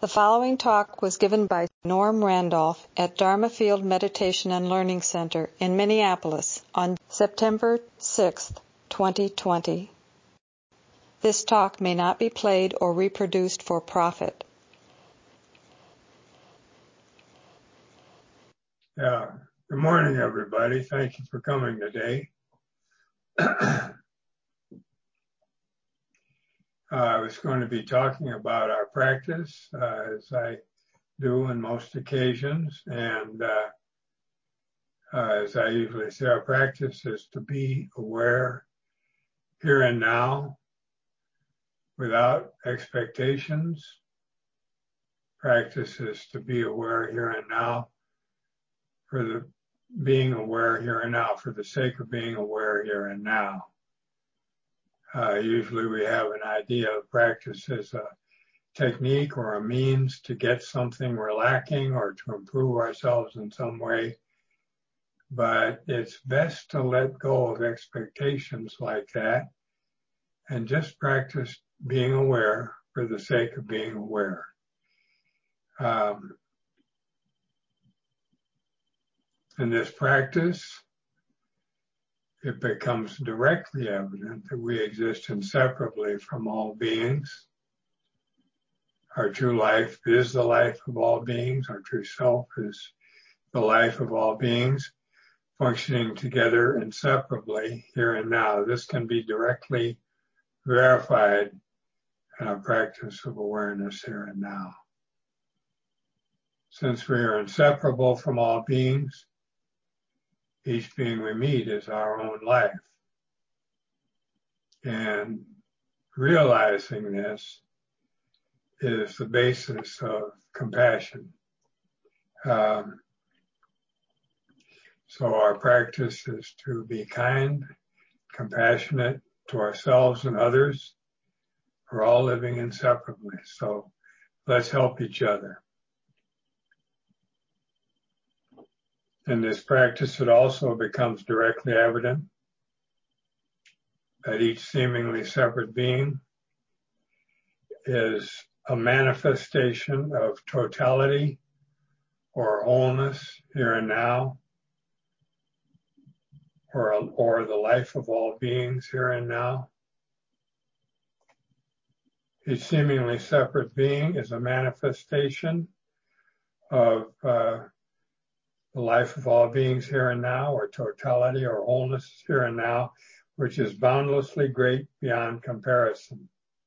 The following talk was given by Norm Randolph at Dharma Field Meditation and Learning Center in Minneapolis on September 6, 2020. This talk may not be played or reproduced for profit. Good morning, everybody. Thank you for coming today. I was going to be talking about our practice, as I do on most occasions, and as I usually say, our practice is to be aware here and now without expectations. Practice is to be aware here and now for the being aware here and now, for the sake of being aware here and now. Usually we have an idea of practice as a technique or a means to get something we're lacking or to improve ourselves in some way. But it's best to let go of expectations like that and just practice being aware for the sake of being aware. In this practice, it becomes directly evident that we exist inseparably from all beings. Our true life is the life of all beings. Our true self is the life of all beings, functioning together inseparably here and now. This can be directly verified in our practice of awareness here and now. Since we are inseparable from all beings, each being we meet is our own life. And realizing this is the basis of compassion. So our practice is to be kind, compassionate to ourselves and others. We're all living inseparably, so let's help each other. In this practice, it also becomes directly evident that each seemingly separate being is a manifestation of totality or wholeness here and now, or the life of all beings here and now. Each seemingly separate being is a manifestation of the life of all beings here and now, or totality or wholeness here and now, which is boundlessly great beyond comparison.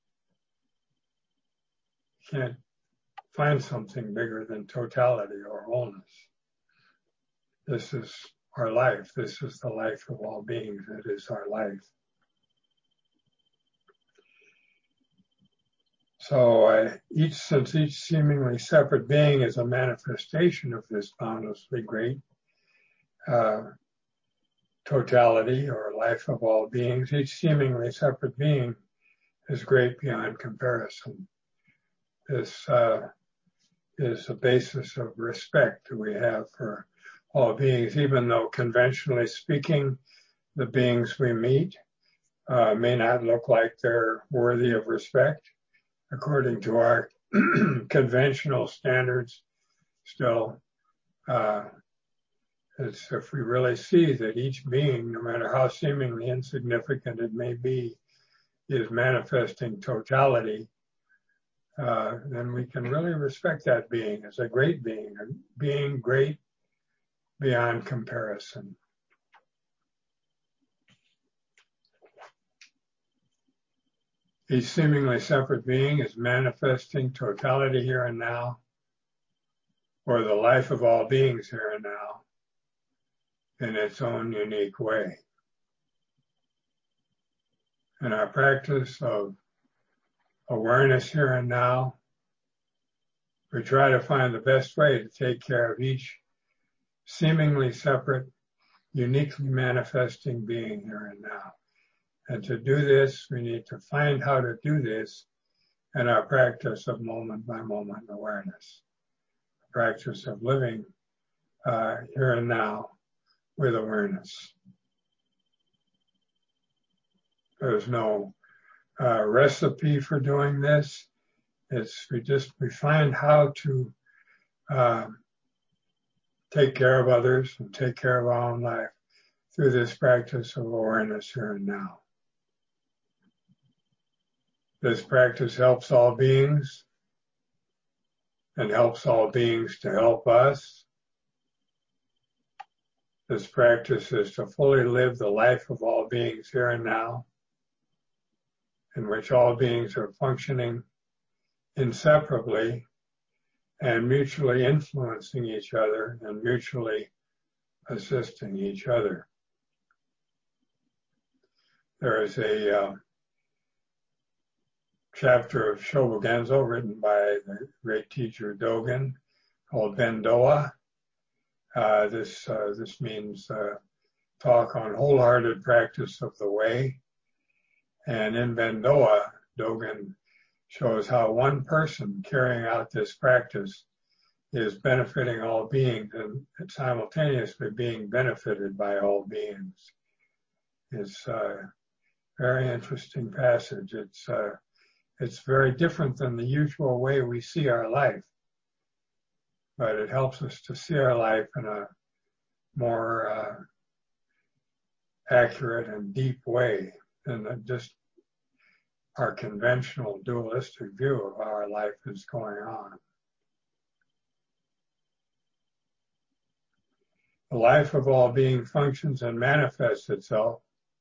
You can't find something bigger than totality or wholeness. This is our life. This is the life of all beings. It is our life. So since each seemingly separate being is a manifestation of this boundlessly great totality or life of all beings, each seemingly separate being is great beyond comparison. This is a basis of respect that we have for all beings, even though conventionally speaking, the beings we meet may not look like they're worthy of respect. According to our conventional standards, still, it's if we really see that each being, no matter how seemingly insignificant it may be, is manifesting totality, then we can really respect that being as a great being, a being great beyond comparison. Each seemingly separate being is manifesting totality here and now, or the life of all beings here and now, in its own unique way. In our practice of awareness here and now, we try to find the best way to take care of each seemingly separate, uniquely manifesting being here and now. And to do this, we need to find how to do this in our practice of moment-by-moment awareness, the practice of living here and now with awareness. There's no recipe for doing this. we find how to take care of others and take care of our own life through this practice of awareness here and now. This practice helps all beings and helps all beings to help us. This practice is to fully live the life of all beings here and now, in which all beings are functioning inseparably and mutually influencing each other and mutually assisting each other. There is a chapter of Shobogenzo written by the great teacher Dogen called Bendoa. This means talk on wholehearted practice of the way. And in Bendoa, Dogen shows how one person carrying out this practice is benefiting all beings and simultaneously being benefited by all beings. It's a very interesting passage. It's very different than the usual way we see our life, but it helps us to see our life in a more accurate and deep way than just our conventional dualistic view of how our life is going on. The life of all being functions and manifests itself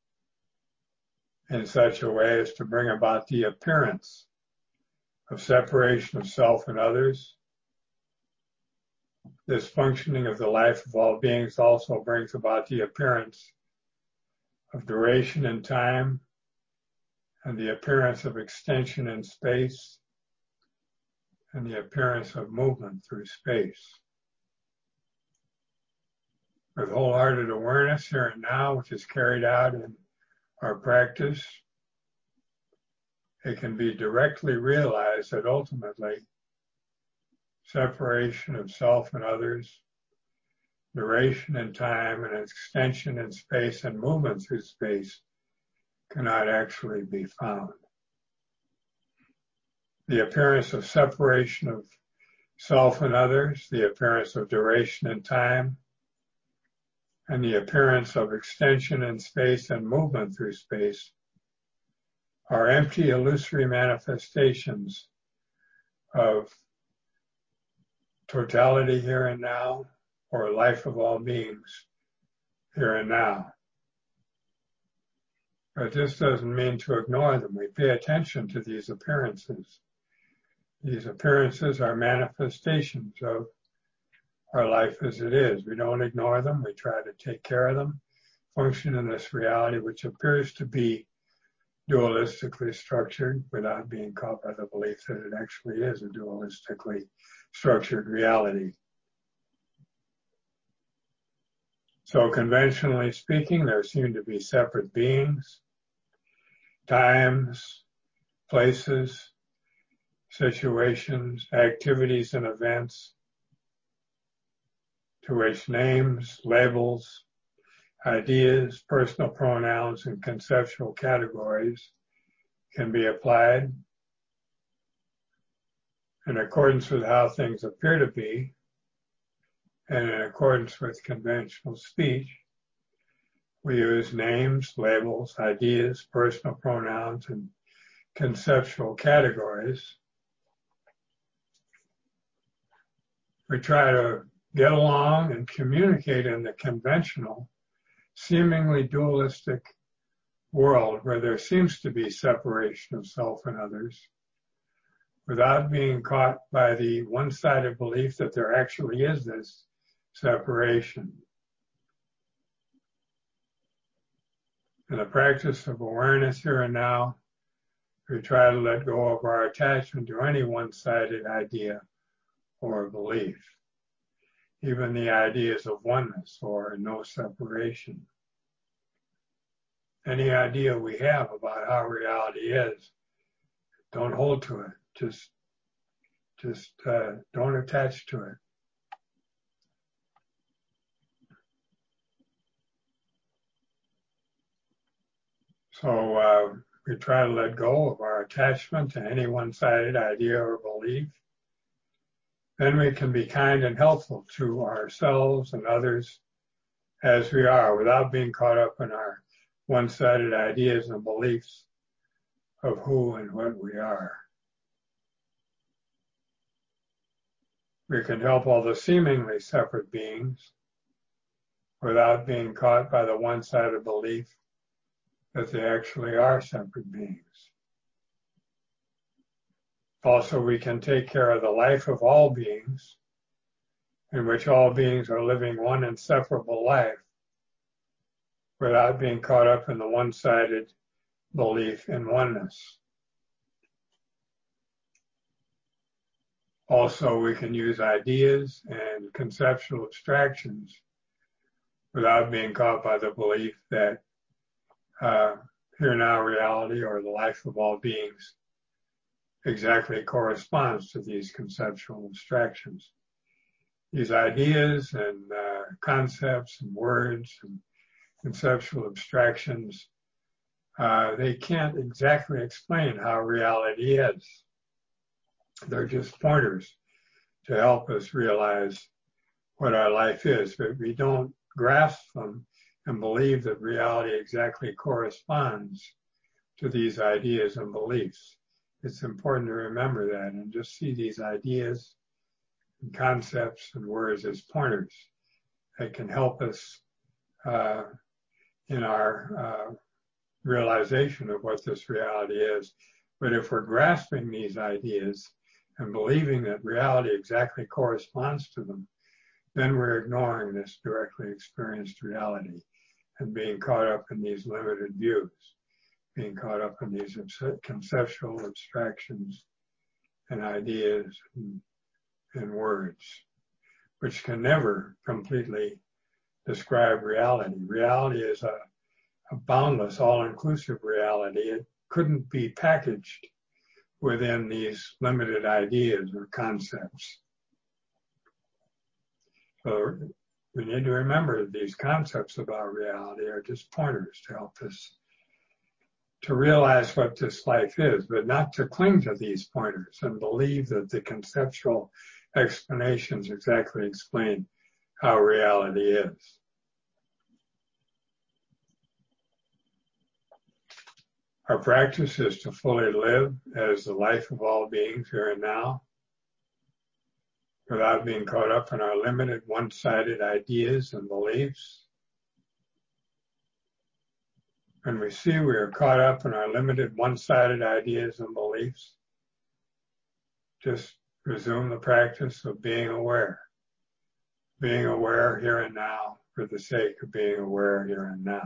in such a way as to bring about the appearance of separation of self and others. This functioning of the life of all beings also brings about the appearance of duration in time and the appearance of extension in space and the appearance of movement through space. With wholehearted awareness here and now, which is carried out in our practice, it can be directly realized that ultimately separation of self and others, duration in time, and extension in space and movement through space cannot actually be found. The appearance of separation of self and others, the appearance of duration in time, and the appearance of extension in space and movement through space are empty, illusory manifestations of totality here and now, or life of all beings here and now. But this doesn't mean to ignore them. We pay attention to these appearances. These appearances are manifestations of our life as it is. We don't ignore them. We try to take care of them, function in this reality which appears to be dualistically structured without being caught by the belief that it actually is a dualistically structured reality. So conventionally speaking, there seem to be separate beings, times, places, situations, activities, and events to which names, labels, ideas, personal pronouns, and conceptual categories can be applied in accordance with how things appear to be and in accordance with conventional speech. We use names, labels, ideas, personal pronouns, and conceptual categories. We try to get along and communicate in the conventional, seemingly dualistic world where there seems to be separation of self and others without being caught by the one-sided belief that there actually is this separation. In the practice of awareness here and now, we try to let go of our attachment to any one-sided idea or belief, even the ideas of oneness or no separation. Any idea we have about how reality is, don't hold to it. Just don't attach to it. So we try to let go of our attachment to any one-sided idea or belief, then we can be kind and helpful to ourselves and others as we are, without being caught up in our one-sided ideas and beliefs of who and what we are. We can help all the seemingly separate beings without being caught by the one-sided belief that they actually are separate beings. Also, we can take care of the life of all beings, in which all beings are living one inseparable life, without being caught up in the one-sided belief in oneness. Also, we can use ideas and conceptual abstractions without being caught by the belief that here now reality, or the life of all beings, exactly corresponds to these conceptual abstractions. These ideas and concepts and words and conceptual abstractions, they can't exactly explain how reality is. They're just pointers to help us realize what our life is, but we don't grasp them and believe that reality exactly corresponds to these ideas and beliefs. It's important to remember that and just see these ideas and concepts and words as pointers that can help us in our realization of what this reality is. But if we're grasping these ideas and believing that reality exactly corresponds to them, then we're ignoring this directly experienced reality and being caught up in these limited views, being caught up in these conceptual abstractions and ideas and words, which can never completely describe reality. Reality is a boundless, all-inclusive reality. It couldn't be packaged within these limited ideas or concepts. So we need to remember that these concepts about reality are just pointers to help us to realize what this life is, but not to cling to these pointers and believe that the conceptual explanations exactly explain how reality is. Our practice is to fully live as the life of all beings here and now, without being caught up in our limited one-sided ideas and beliefs. When we see we are caught up in our limited one-sided ideas and beliefs, just resume the practice of being aware here and now for the sake of being aware here and now.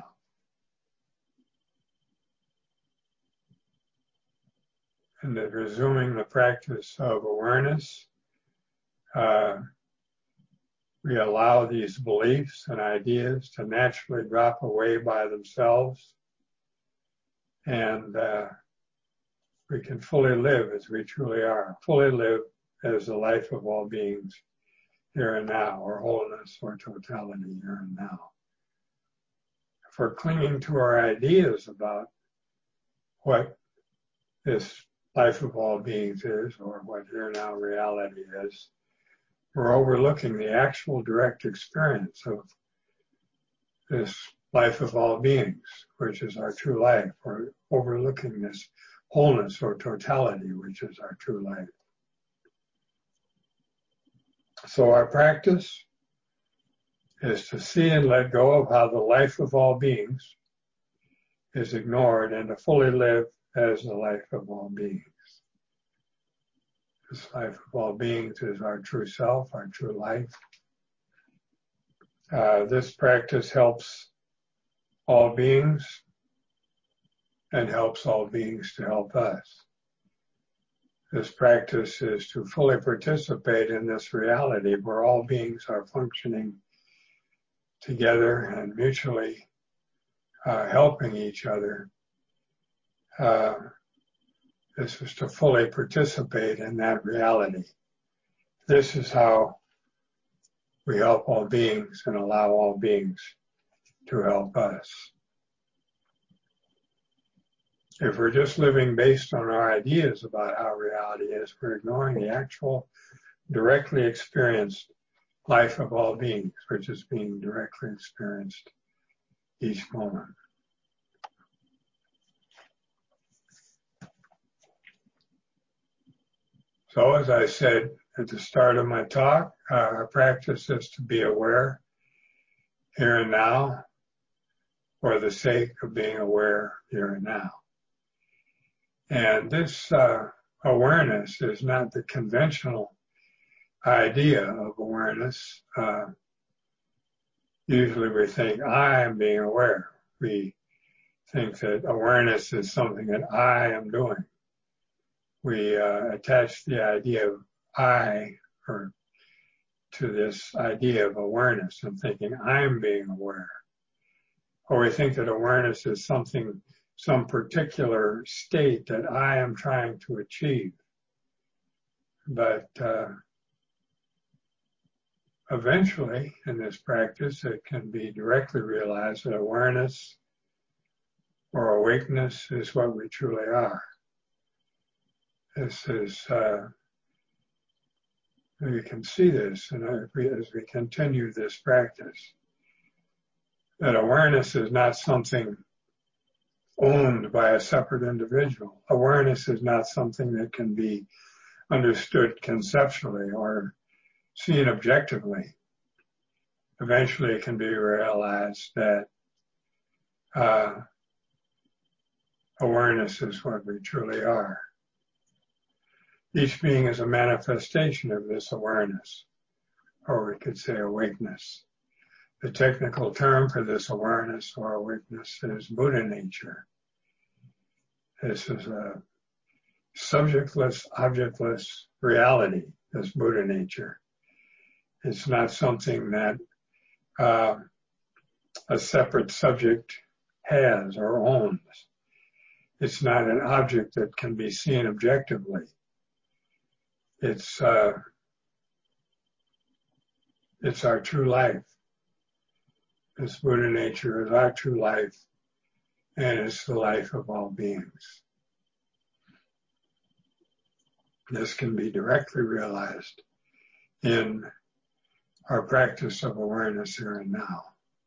And that resuming the practice of awareness, we allow these beliefs and ideas to naturally drop away by themselves, and we can fully live as we truly are, fully live as the life of all beings here and now, or wholeness or totality here and now. If we're clinging to our ideas about what this life of all beings is, or what here now reality is, we're overlooking the actual direct experience of this life of all beings, which is our true life. We're overlooking this wholeness or totality, which is our true life. So our practice is to see and let go of how the life of all beings is ignored, and to fully live as the life of all beings. This life of all beings is our true self, our true life. This practice helps all beings and helps all beings to help us. This practice is to fully participate in this reality where all beings are functioning together and mutually helping each other. This is to fully participate in that reality. This is how we help all beings and allow all beings to help us. If we're just living based on our ideas about how reality is, we're ignoring the actual, directly experienced life of all beings, which is being directly experienced each moment. So as I said at the start of my talk, our practice is to be aware here and now for the sake of being aware here and now. And this awareness is not the conventional idea of awareness. Usually we think, I am being aware. We think that awareness is something that I am doing. We attach the idea of I or to this idea of awareness and thinking I'm being aware. Or we think that awareness is something, some particular state that I am trying to achieve. But eventually, in this practice, it can be directly realized that awareness or awakeness is what we truly are. This is, we can see this, and as we continue this practice, that awareness is not something owned by a separate individual. Awareness is not something that can be understood conceptually or seen objectively. Eventually it can be realized that awareness is what we truly are. Each being is a manifestation of this awareness, or we could say awakeness. The technical term for this awareness or awakeness is Buddha nature. This is a subjectless, objectless reality, this Buddha nature. It's not something that a separate subject has or owns. It's not an object that can be seen objectively. It's our true life. This Buddha nature is our true life, and it's the life of all beings. This can be directly realized in our practice of awareness here and now.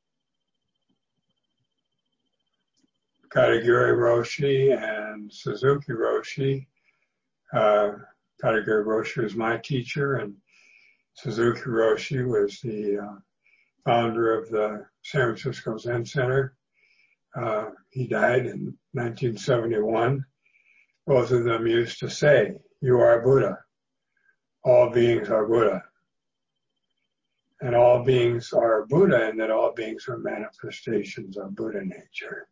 Katagiri Roshi and Suzuki Roshi. Katagiri Roshi was my teacher, and Suzuki Roshi was the founder of the San Francisco Zen Center. He died in 1971. Both of them used to say, "You are Buddha. All beings are Buddha." And all beings are Buddha, and that all beings are manifestations of Buddha nature.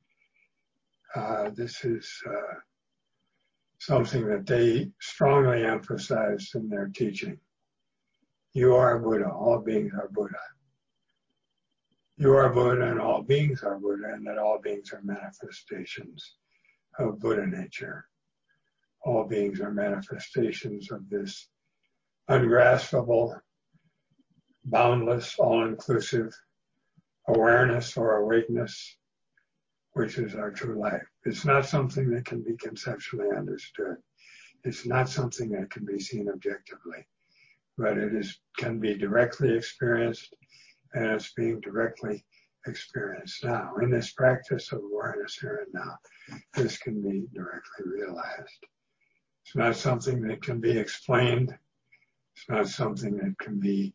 This is something that they strongly emphasized in their teaching. You are Buddha. All beings are Buddha. You are Buddha, and all beings are Buddha, and that all beings are manifestations of Buddha nature. All beings are manifestations of this ungraspable, boundless, all-inclusive awareness or awakeness, which is our true life. It's not something that can be conceptually understood. It's not something that can be seen objectively, but can be directly experienced, and it's being directly experienced now. In this practice of awareness here and now, this can be directly realized. It's not something that can be explained. It's not something that can be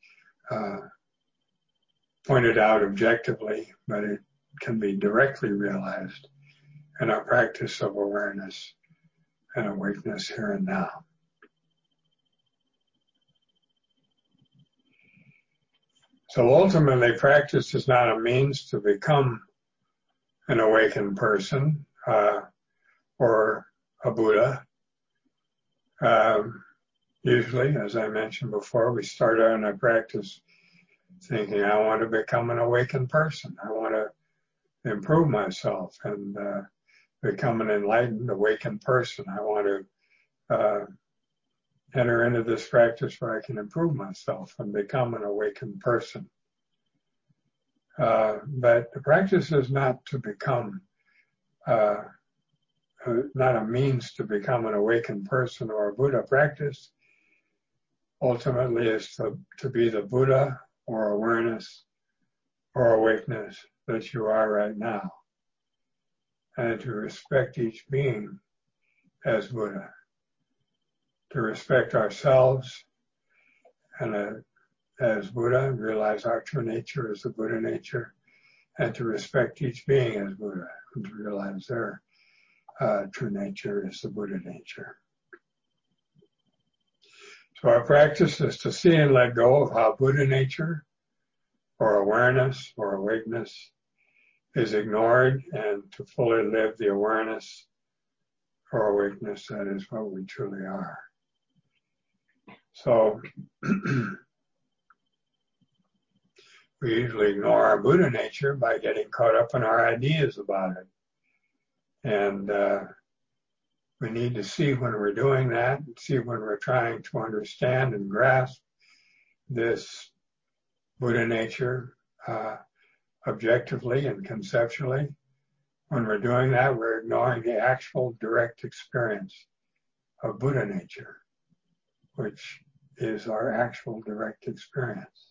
pointed out objectively, but it can be directly realized in our practice of awareness and awakeness here and now. So ultimately, practice is not a means to become an awakened person or a Buddha. Usually, as I mentioned before, we start out in our practice thinking, I want to become an awakened person. I want to improve myself and become an enlightened, awakened person. I want to enter into this practice where I can improve myself and become an awakened person. But the practice is not to become not a means to become an awakened person or a Buddha. Practice ultimately is to be the Buddha or awareness or awakeness that you are right now, and to respect each being as Buddha, to respect ourselves and as Buddha, realize our true nature is the Buddha nature, and to respect each being as Buddha, and to realize their true nature is the Buddha nature. So our practice is to see and let go of how Buddha nature or awareness or awakeness is ignored, and to fully live the awareness or awakeness that is what we truly are. So we usually ignore our Buddha nature by getting caught up in our ideas about it. And we need to see when we're doing that, see when we're trying to understand and grasp this Buddha nature objectively and conceptually. When we're doing that, we're ignoring the actual direct experience of Buddha nature, which is our actual direct experience.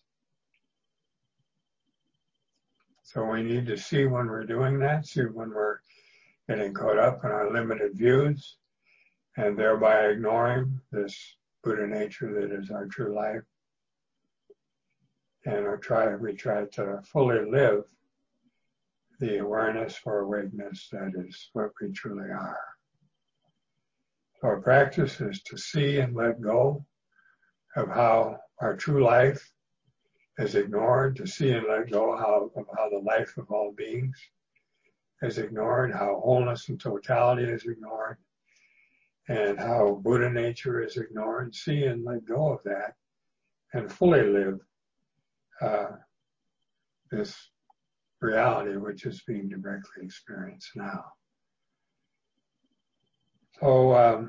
So we need to see when we're doing that, see when we're getting caught up in our limited views, and thereby ignoring this Buddha nature that is our true life. And we try to fully live the awareness or awakeness that is what we truly are. So our practice is to see and let go of how our true life is ignored, to see and let go of how the life of all beings is ignored, how wholeness and totality is ignored, and how Buddha nature is ignored. See and let go of that and fully live this reality which is being directly experienced now. So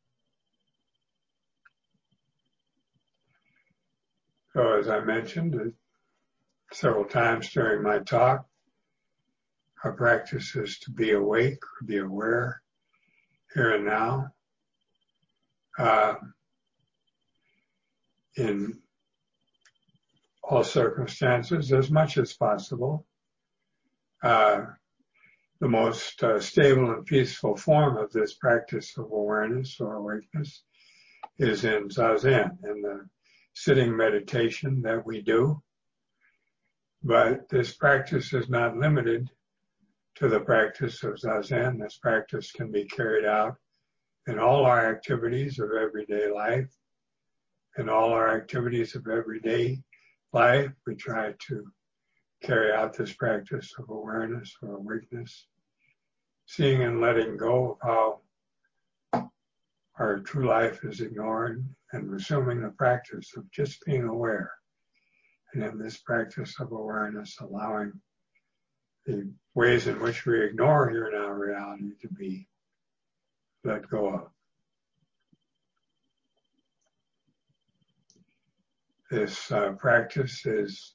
as I mentioned several times during my talk, our practice is to be awake, be aware here and now, in all circumstances as much as possible. The most stable and peaceful form of this practice of awareness or awakeness is in Zazen, in the sitting meditation that we do. But this practice is not limited to the practice of Zazen. This practice can be carried out in all our activities of everyday life. In all our activities of everyday life, we try to carry out this practice of awareness or awakeness, seeing and letting go of how our true life is ignored, and resuming the practice of just being aware. And in this practice of awareness, allowing the ways in which we ignore here now reality to be let go of. This practice is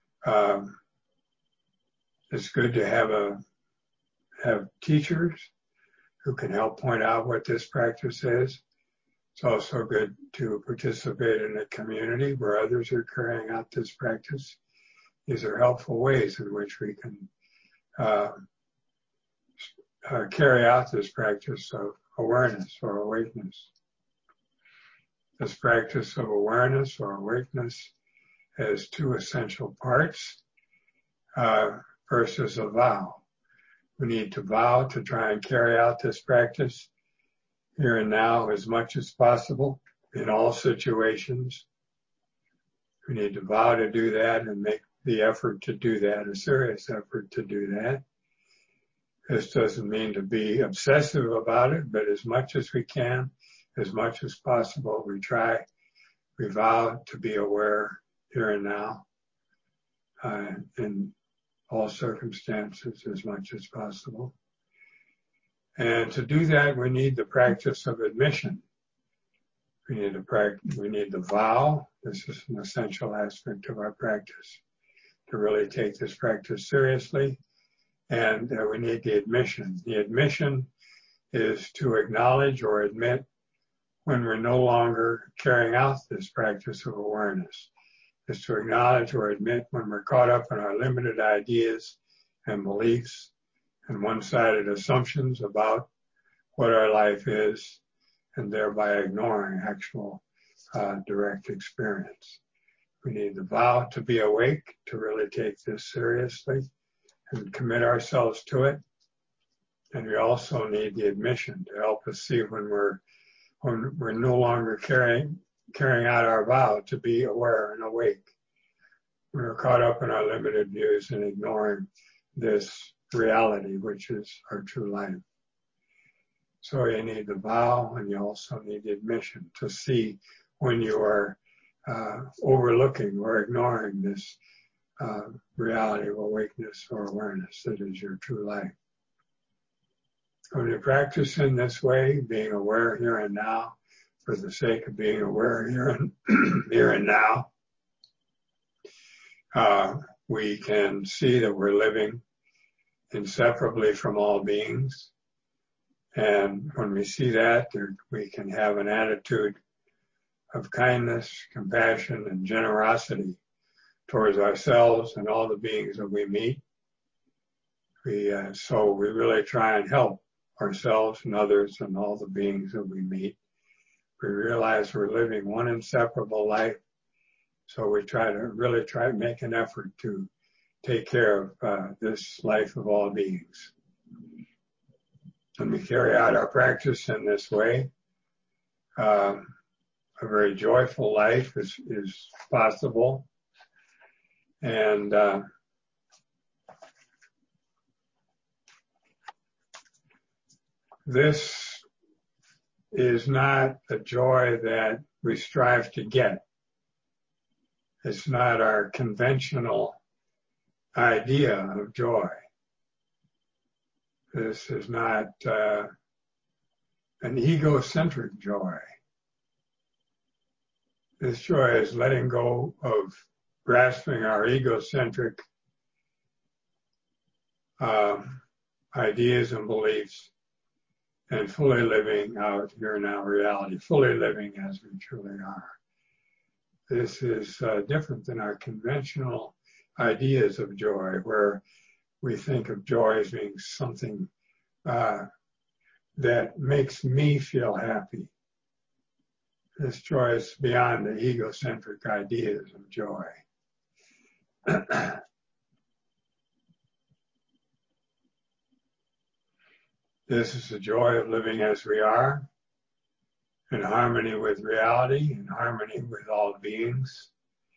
it's good to have teachers who can help point out what this practice is. It's also good to participate in a community where others are carrying out this practice. These are helpful ways in which we can carry out this practice of awareness or awakeness. This practice of awareness or awakeness has two essential parts. First is a vow. We need to vow to try and carry out this practice here and now as much as possible in all situations. We need to vow to do that and make the effort to do that, a serious effort to do that. This doesn't mean to be obsessive about it, but as much as we can, as much as possible, we vow to be aware here and now in all circumstances as much as possible. And to do that, we need the practice of admission. We need the vow. This is an essential aspect of our practice, to really take this practice seriously. And we need the admission. The admission is to acknowledge or admit when we're no longer carrying out this practice of awareness. Is to acknowledge or admit when we're caught up in our limited ideas and beliefs and one-sided assumptions about what our life is, and thereby ignoring actual direct experience. We need the vow to be awake, to really take this seriously and commit ourselves to it. And we also need the admission to help us see when we're no longer carrying out our vow to be aware and awake. We're caught up in our limited views and ignoring this reality, which is our true life. So you need the vow, and you also need the admission to see when you are overlooking or ignoring this reality of awakeness or awareness that is your true life. When you practice in this way, being aware here and now, for the sake of being aware here and now, we can see that we're living inseparably from all beings. And when we see that, we can have an attitude of kindness, compassion, and generosity towards ourselves and all the beings that we meet. So we really try and help ourselves and others and all the beings that we meet. We realize we're living one inseparable life. So we try to make an effort to take care of this life of all beings. When we carry out our practice in this way, a very joyful life is possible. And this is not a joy that we strive to get. It's not our conventional idea of joy. This is not an egocentric joy. This joy is letting go of grasping our egocentric ideas and beliefs and fully living out here now reality, fully living as we truly are. This is different than our conventional ideas of joy, where we think of joy as being something that makes me feel happy. This joy is beyond the egocentric ideas of joy. This is the joy of living as we are, in harmony with reality, in harmony with all beings.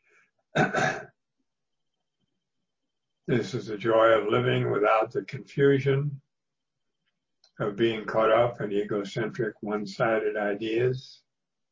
This is the joy of living without the confusion of being caught up in egocentric, one-sided ideas.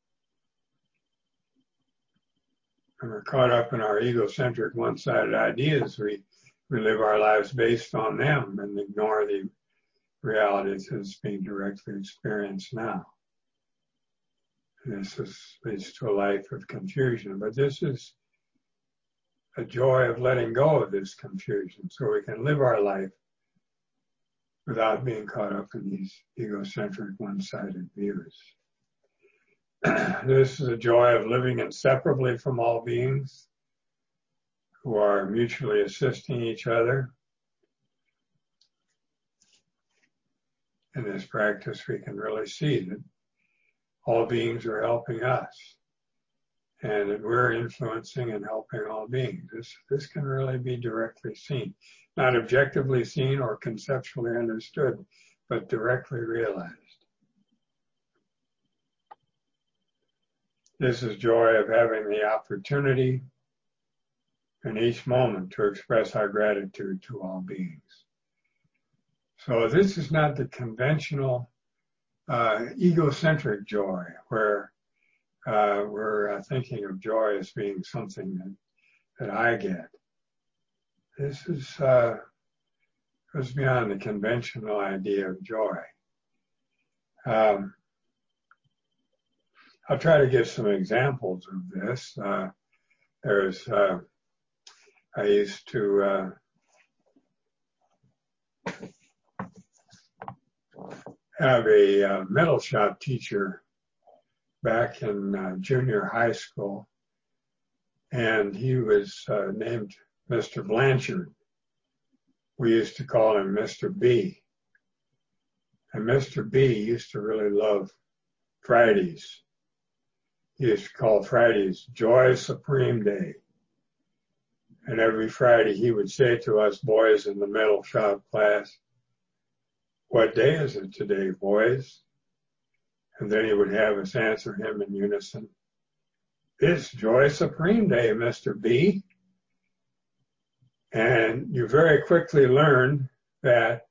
When we're caught up in our egocentric, one-sided ideas, we live our lives based on them and ignore the realities as being directly experienced now. And this leads to a life of confusion. But this is a joy of letting go of this confusion so we can live our life without being caught up in these egocentric, one-sided views. This is a joy of living inseparably from all beings who are mutually assisting each other. In this practice, we can really see that all beings are helping us and that we're influencing and helping all beings. This can really be directly seen, not objectively seen or conceptually understood, but directly realized. This is joy of having the opportunity in each moment to express our gratitude to all beings. So this is not the conventional egocentric joy where we're thinking of joy as being something that I get. This is goes beyond the conventional idea of joy. I'll try to give some examples of this. I used to have a metal shop teacher back in junior high school, and he was named Mr. Blanchard. We used to call him Mr. B. And Mr. B used to really love Fridays. He used to call Fridays Joy Supreme Day. And every Friday he would say to us boys in the metal shop class, "What day is it today, boys?" And then he would have us answer him in unison, "It's Joy Supreme Day, Mr. B." And you very quickly learn that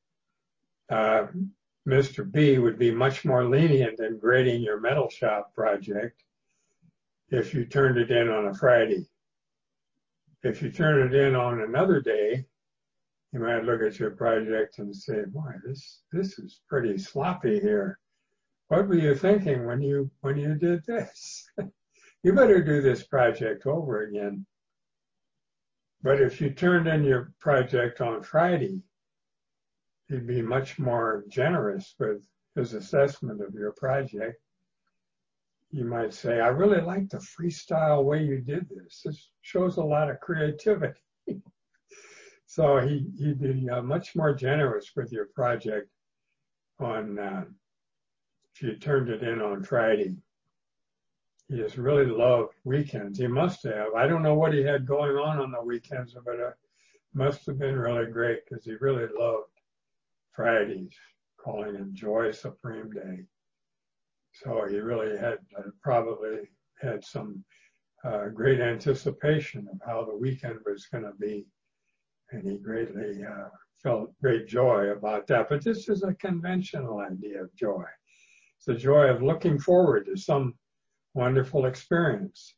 Mr. B would be much more lenient in grading your metal shop project if you turned it in on a Friday. If you turn it in on another day, you might look at your project and say, "Boy, this is pretty sloppy here. What were you thinking when you did this? You better do this project over again." But if you turned in your project on Friday, he'd be much more generous with his assessment of your project. You might say, "I really like the freestyle way you did this. This shows a lot of creativity." So he'd be much more generous with your project on if you turned it in on Friday. He just really loved weekends. He must have. I don't know what he had going on the weekends, but it must have been really great because he really loved Fridays, calling it Joy Supreme Day. So he really had probably had some great anticipation of how the weekend was going to be. And he greatly felt great joy about that. But this is a conventional idea of joy. It's the joy of looking forward to some wonderful experience.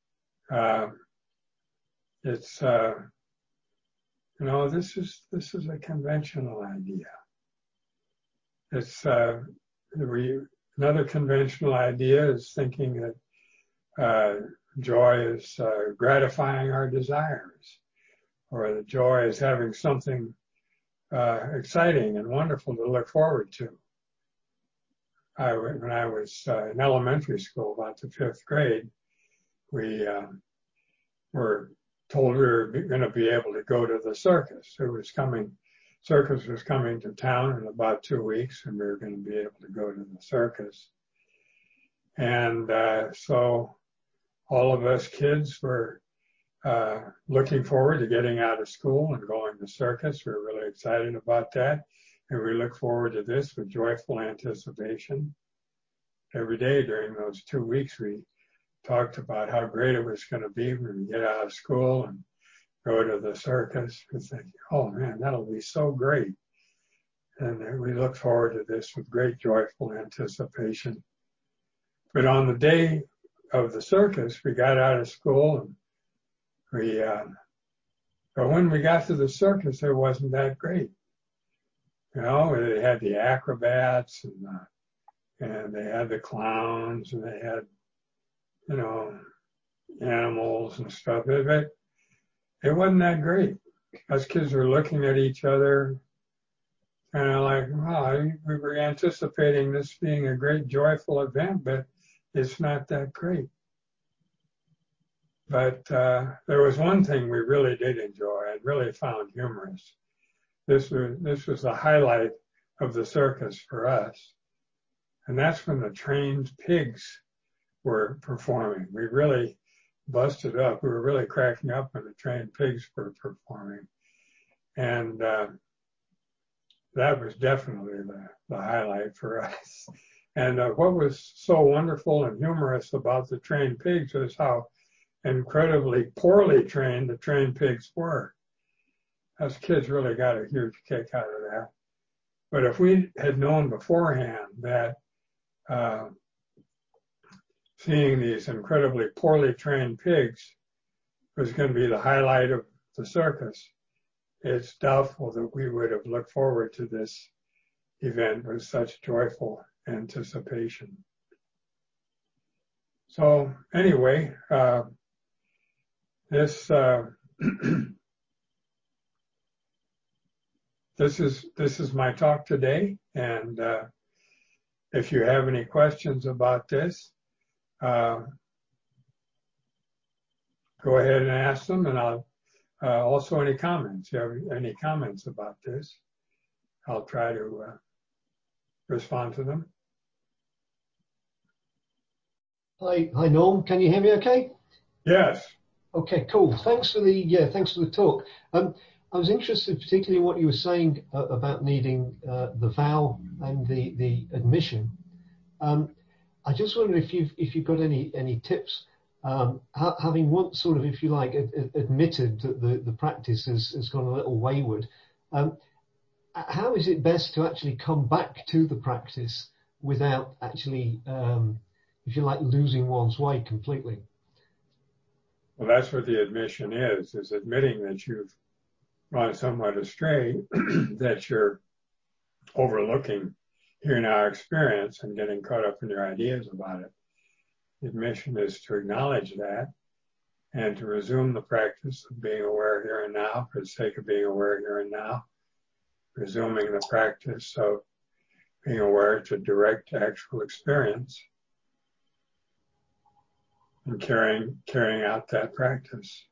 This is a conventional idea. It's another conventional idea is thinking that joy is gratifying our desires, or the joy is having something exciting and wonderful to look forward to. When I was in elementary school, about the 5th grade, we were told we were going to be able to go to the circus. Circus was coming to town in about 2 weeks, and we were going to be able to go to the circus. And so all of us kids were looking forward to getting out of school and going to circus. We were really excited about that. And we look forward to this with joyful anticipation. Every day during those 2 weeks, we talked about how great it was going to be when we get out of school and go to the circus. We think, "Oh man, that'll be so great." And we look forward to this with great joyful anticipation. But on the day of the circus, we got out of school and but when we got to the circus, it wasn't that great. They had the acrobats and they had the clowns and they had, animals and stuff. It wasn't that great. Us kids were looking at each other kind of like, wow, we were anticipating this being a great, joyful event, but it's not that great. But there was one thing we really did enjoy and really found humorous. This was the highlight of the circus for us. And that's when the trained pigs were performing. We really busted up. We were really cracking up when the trained pigs were performing. And that was definitely the highlight for us. And what was so wonderful and humorous about the trained pigs was how incredibly poorly trained the trained pigs were. Us kids really got a huge kick out of that. But if we had known beforehand that seeing these incredibly poorly trained pigs was going to be the highlight of the circus, it's doubtful that we would have looked forward to this event with such joyful anticipation. So anyway, this is my talk today, and if you have any questions about this, go ahead and ask them, and I'll also any comments. If you have any comments about this, I'll try to respond to them. Hi Norm, can you hear me okay? Yes. Okay, cool. Thanks for the talk. I was interested particularly in what you were saying about needing the vow and the admission. I just wondered if you've got any tips, having once sort of, if you like, admitted that the practice has gone a little wayward. How is it best to actually come back to the practice without actually, if you like, losing one's way completely? Well, that's what the admission is admitting that you've gone somewhat astray, that you're overlooking here now experience and getting caught up in your ideas about it. The admission is to acknowledge that and to resume the practice of being aware here and now for the sake of being aware here and now, resuming the practice of being aware to direct actual experience and carrying out that practice.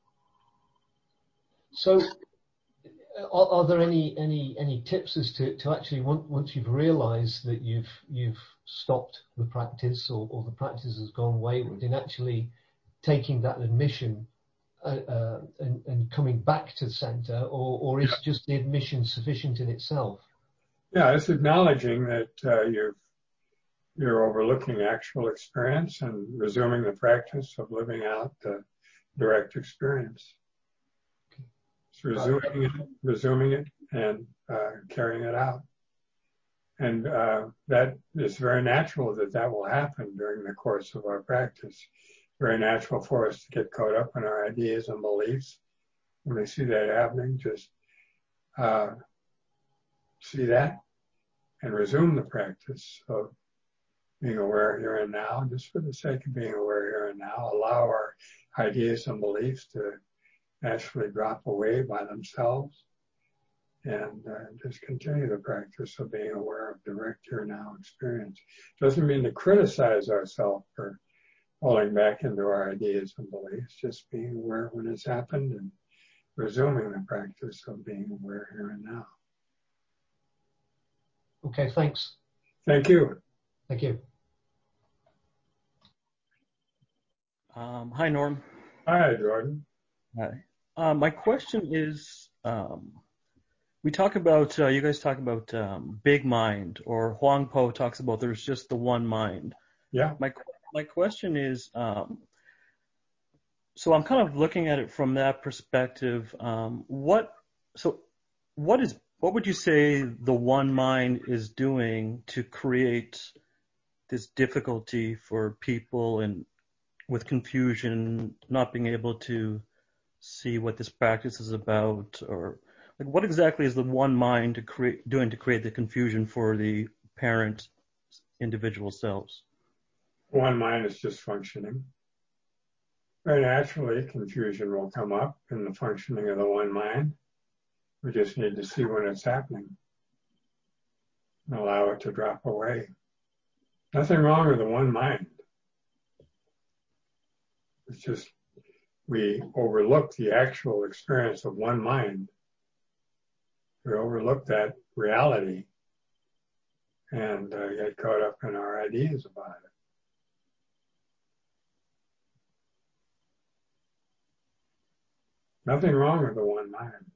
So, are there any tips as to actually once you've realised that you've stopped the practice or the practice has gone wayward, in actually taking that admission and coming back to the centre, or is just the admission sufficient in itself? Yeah, it's acknowledging that you're overlooking actual experience and resuming the practice of living out the direct experience. So resuming it and carrying it out. And that is very natural that will happen during the course of our practice. Very natural for us to get caught up in our ideas and beliefs. When we see that happening, just see that and resume the practice of being aware here and now, just for the sake of being aware here and now. Allow our ideas and beliefs to naturally drop away by themselves, and just continue the practice of being aware of direct here now experience. Doesn't mean to criticize ourselves for falling back into our ideas and beliefs, just being aware when it's happened and resuming the practice of being aware here and now. Okay, thanks. Thank you. Thank you. Hi, Norm. Hi, Jordan. Hi. My question is, we talk about, you guys talk about big mind, or Huang Po talks about there's just the one mind. Yeah. My question is, so I'm kind of looking at it from that perspective. What would you say the one mind is doing to create this difficulty for people and with confusion, not being able to see what this practice is about, or like what exactly is the one mind doing to create the confusion for the parent individual selves? One mind is just functioning. Very naturally, confusion will come up in the functioning of the one mind. We just need to see when it's happening and allow it to drop away. Nothing wrong with the one mind. It's just we overlook the actual experience of one mind. We overlook that reality and get caught up in our ideas about it. Nothing wrong with the one mind.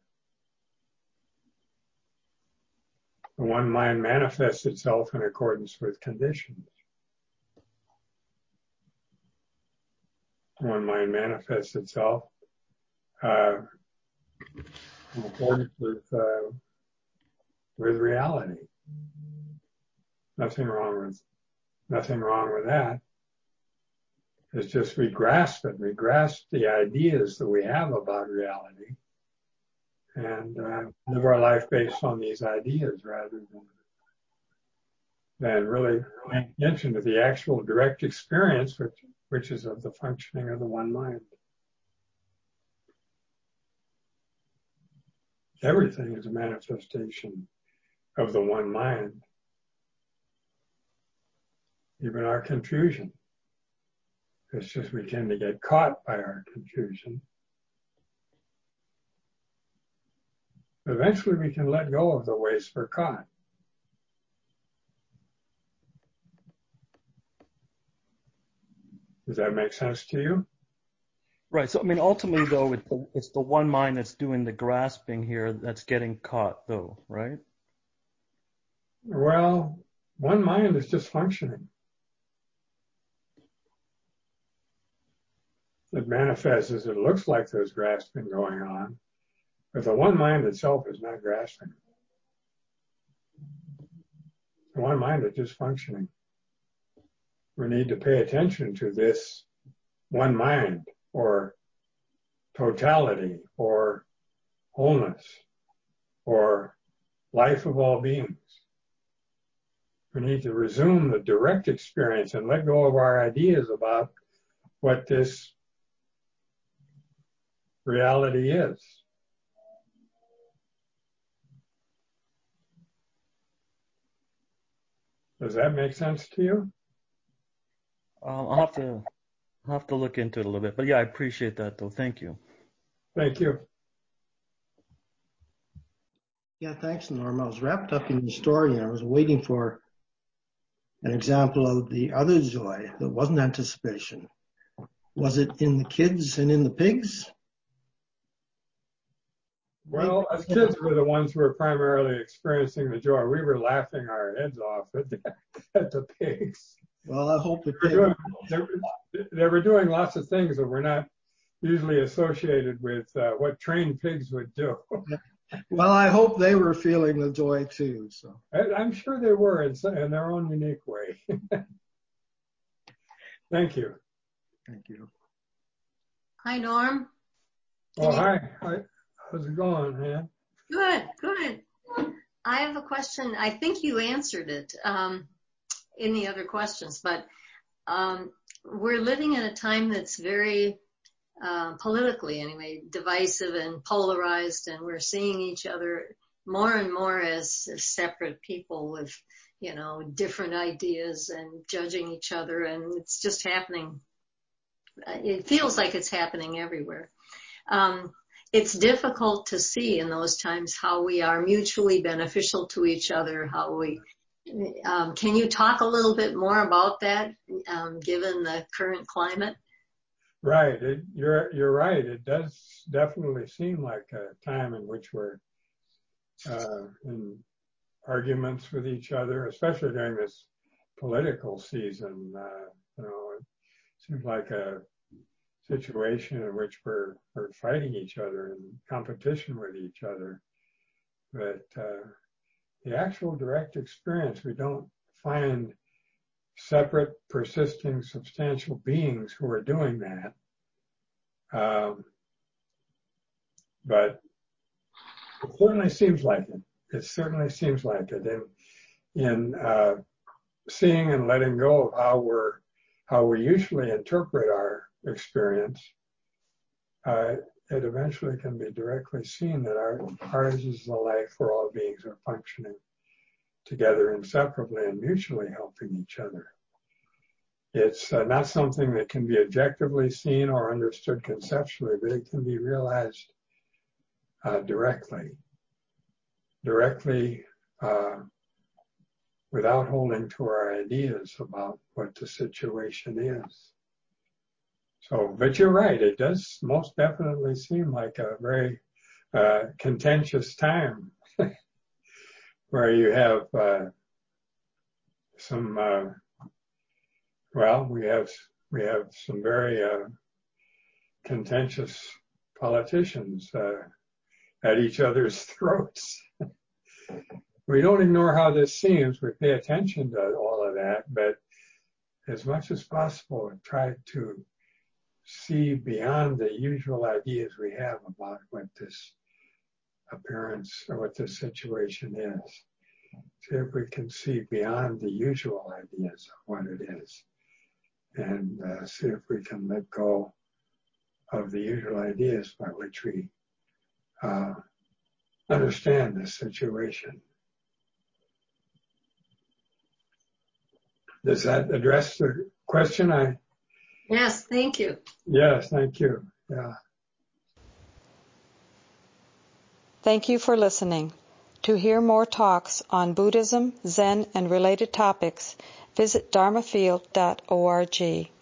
The one mind manifests itself in accordance with conditions. One mind manifests itself in accordance with reality. Nothing wrong with that. It's just we grasp it. We grasp the ideas that we have about reality and live our life based on these ideas rather than really paying attention to the actual direct experience, which is of the functioning of the one mind. Everything is a manifestation of the one mind. even our confusion. It's just we tend to get caught by our confusion. Eventually we can let go of the ways we're caught. Does that make sense to you? Right. So, I mean, ultimately, though, it's the one mind that's doing the grasping here that's getting caught, though, right? Well, one mind is just functioning. It manifests as it looks like there's grasping going on, but the one mind itself is not grasping. The one mind is just functioning. We need to pay attention to this one mind, or totality, or wholeness, or life of all beings. We need to resume the direct experience and let go of our ideas about what this reality is. Does that make sense to you? I'll have to look into it a little bit. But yeah, I appreciate that, though. Thank you. Thank you. Yeah, thanks, Norm. I was wrapped up in the story and I was waiting for an example of the other joy that wasn't anticipation. Was it in the kids and in the pigs? Well, as kids, we're the ones who were primarily experiencing the joy. We were laughing our heads off at the pigs. Well, I hope the they were doing lots of things that were not usually associated with what trained pigs would do. Well, I hope they were feeling the joy too. So I'm sure they were in their own unique way. Thank you. Thank you. Hi, Norm. Oh, hi. How's it going, man? Good, good. I have a question. I think you answered it in the other questions, but we're living in a time that's very politically, anyway, divisive and polarized, and we're seeing each other more and more as separate people with, different ideas and judging each other, and it's just happening. It feels like it's happening everywhere. It's difficult to see in those times how we are mutually beneficial to each other, can you talk a little bit more about that, given the current climate? Right. You're right. It does definitely seem like a time in which we're in arguments with each other, especially during this political season. It seems like a situation in which we're fighting each other in competition with each other. But the actual direct experience, we don't find separate, persisting, substantial beings who are doing that. But it certainly seems like it. It certainly seems like it. In seeing and letting go of how we usually interpret our experience, it eventually can be directly seen that ours is the life where all beings are functioning together inseparably and mutually helping each other. It's not something that can be objectively seen or understood conceptually, but it can be realized directly without holding to our ideas about what the situation is. So, but you're right, it does most definitely seem like a very contentious time where you have we have some very contentious politicians at each other's throats. We don't ignore how this seems. We pay attention to all of that, but as much as possible, try to see beyond the usual ideas we have about what this appearance or what this situation is. See if we can see beyond the usual ideas of what it is, and see if we can let go of the usual ideas by which we understand this situation. Does that address the question? Yes, thank you. Yes, thank you. Yeah. Thank you for listening. To hear more talks on Buddhism, Zen, and related topics, visit dharmafield.org.